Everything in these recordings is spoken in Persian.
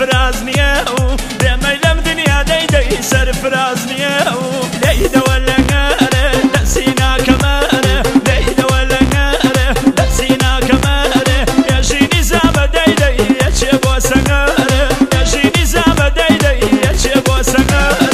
سرفراز نیه و دمیلم دنیا دیدی سرفراز نیه و لیده ولا ناره دسینا کماره لیده ولا ناره دسینا کماره یا شینی زابه دیدی یا چه با سنگاره یا شینی زابه دیدی یا چه با سنگاره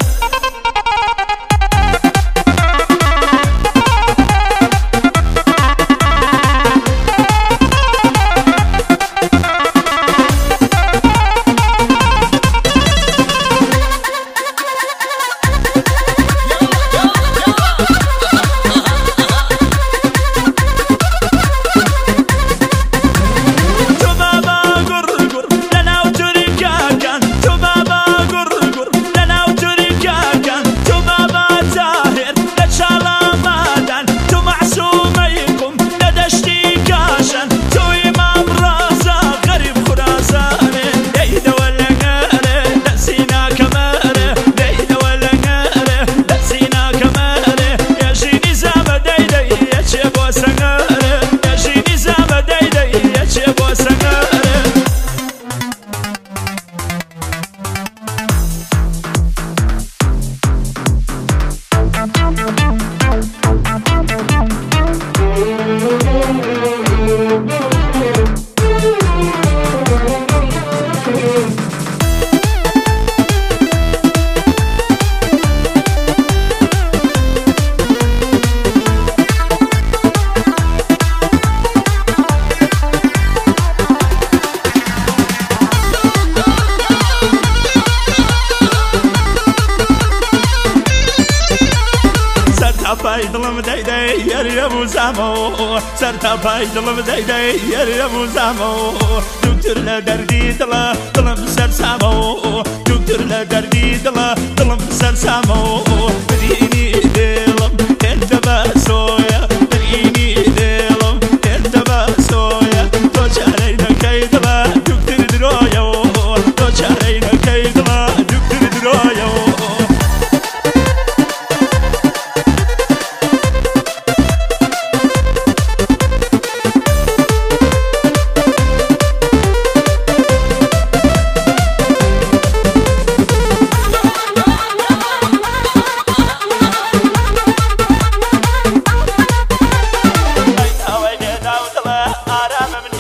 دلم دیدی یاری موزامو سرتا پای دلم دیدی یاری موزامو دکتر لدردی دلم سرسامو دکتر لدردی دلم سرسامو بدینی دلم انت بسویا بدینی دلم انت بسویا تو چارينا كيدلا دکتر درويو تو چارينا كيدلا دکتر درويو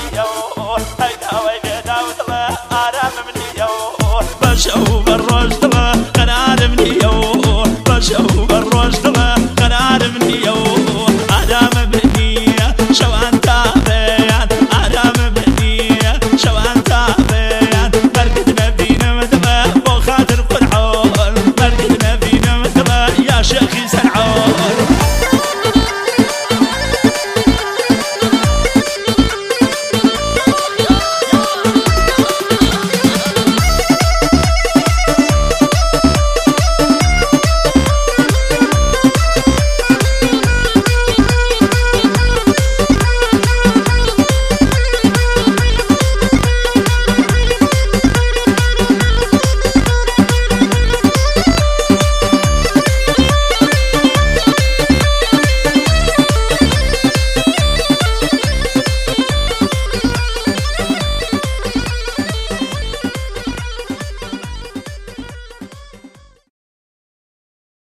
شوف الرجل